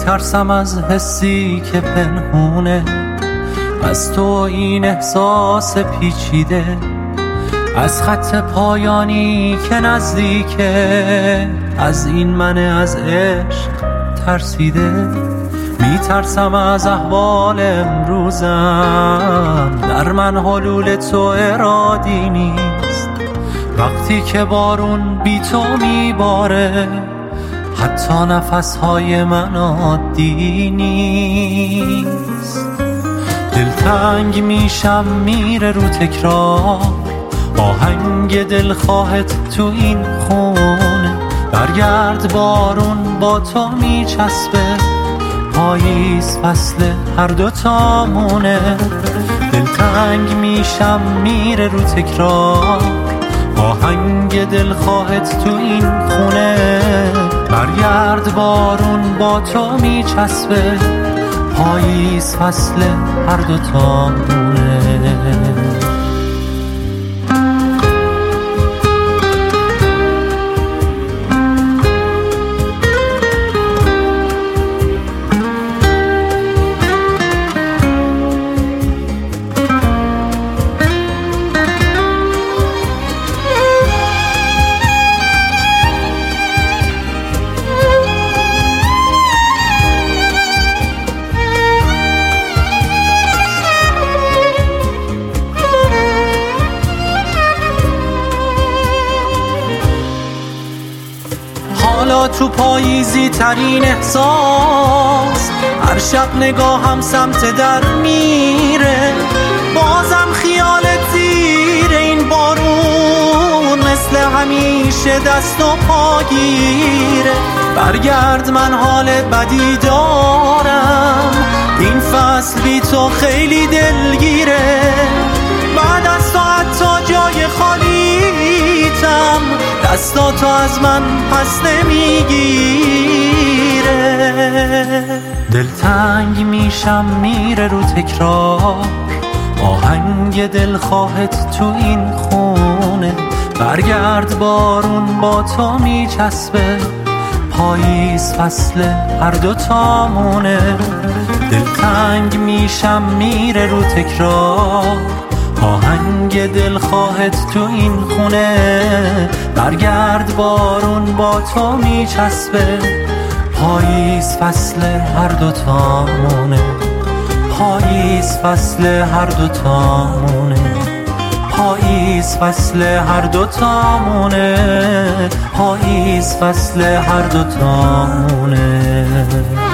میترسم از حسی که پنهونه، از تو این احساس پیچیده، از خط پایانی که نزدیکه، از این من از عشق ترسیده. میترسم از احوال امروزم، در من حلول تو ارادی نیست. وقتی که بارون بی تو میباره، حتی نفسهای من عادی نیست. دلتنگ میشم میره رو تکرار، آهنگ دلخواهت تو این خونه. برگرد بارون با تو میچسبه، پاییز فصل هر دوتامونه. دلتنگ میشم میره رو تکرار، آهنگ دلخواهت تو این خونه. برگرد بارون با تو میچسبه، پاییز فصل هر دوتامونه. حالا تو پاییزی ترین احساس، هر شب نگاهم سمت در میره. بازم خیالت زیر این بارون، مثل همیشه دست و پاگیره. برگرد من حال بدی دارم، این فصل بی تو خیلی دلگیره. بعد از تو حتی جای خالیتم، دستاتو از من پس نمیگیره. دلتنگ میشم میره رو تکرار، آهنگ دلخواهت تو این خونه. برگرد بارون با تو میچسبه، پاییز فصل هر دوتامونه. دلتنگ میشم میره رو تکرار، آهنگ دلخواهت تو این خونه. برگرد بارون با تو میچسبه، پاییز فصل هر دوتامونه. پاییز فصل هر دوتامونه. پاییز فصل هر دوتامونه. پاییز فصل هر دوتامونه.